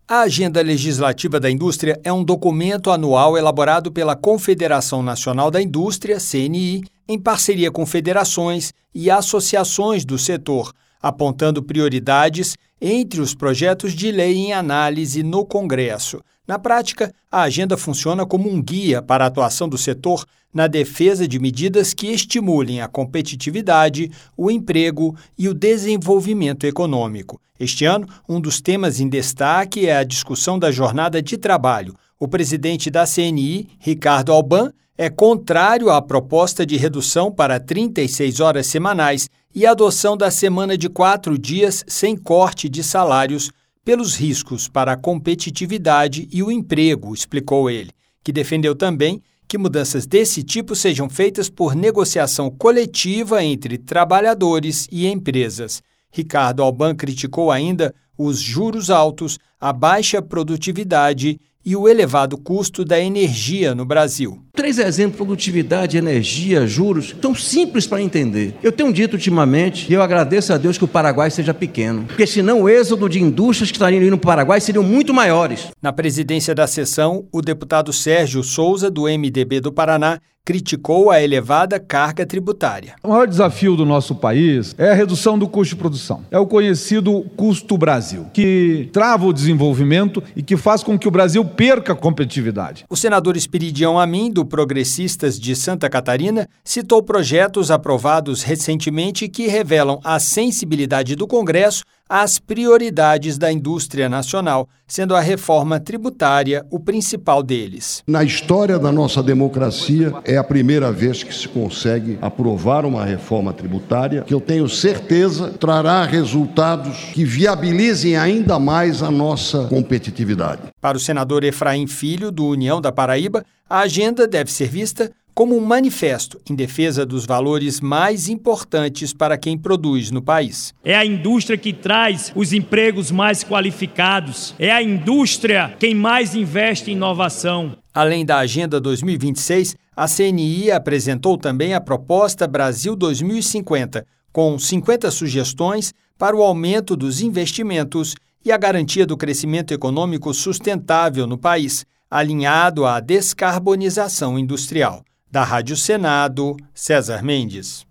A Agenda Legislativa da Indústria é um documento anual elaborado pela Confederação Nacional da Indústria, CNI, em parceria com federações e associações do setor, apontando prioridades entre os projetos de lei em análise no Congresso. Na prática, a agenda funciona como um guia para a atuação do setor na defesa de medidas que estimulem a competitividade, o emprego e o desenvolvimento econômico. Este ano, um dos temas em destaque é a discussão da jornada de trabalho. O presidente da CNI, Ricardo Alban, é contrário à proposta de redução para 36 horas semanais e a adoção da semana de 4 dias sem corte de salários pelos riscos para a competitividade e o emprego, explicou ele, que defendeu também que mudanças desse tipo sejam feitas por negociação coletiva entre trabalhadores e empresas. Ricardo Alban criticou ainda os juros altos, a baixa produtividade e o elevado custo da energia no Brasil. 3 exemplos: produtividade, energia, juros, são simples para entender. Eu tenho dito ultimamente, e eu agradeço a Deus que o Paraguai seja pequeno, porque senão o êxodo de indústrias que estariam indo para o Paraguai seriam muito maiores. Na presidência da sessão, o deputado Sérgio Souza, do MDB do Paraná, criticou a elevada carga tributária. O maior desafio do nosso país é a redução do custo de produção. É o conhecido custo Brasil, que trava o desenvolvimento e que faz com que o Brasil perca a competitividade. O senador Espiridião Amin, do Progressistas de Santa Catarina, citou projetos aprovados recentemente que revelam a sensibilidade do Congresso às prioridades da indústria nacional, sendo a reforma tributária o principal deles. Na história da nossa democracia, é a primeira vez que se consegue aprovar uma reforma tributária que eu tenho certeza trará resultados que viabilizem ainda mais a nossa competitividade. Para o senador Efraim Filho, do União da Paraíba, a agenda deve ser vista como um manifesto em defesa dos valores mais importantes para quem produz no país. É a indústria que traz os empregos mais qualificados, é a indústria quem mais investe em inovação. Além da Agenda 2026, a CNI apresentou também a proposta Brasil 2050, com 50 sugestões para o aumento dos investimentos e a garantia do crescimento econômico sustentável no país, alinhado à descarbonização industrial. Da Rádio Senado, César Mendes.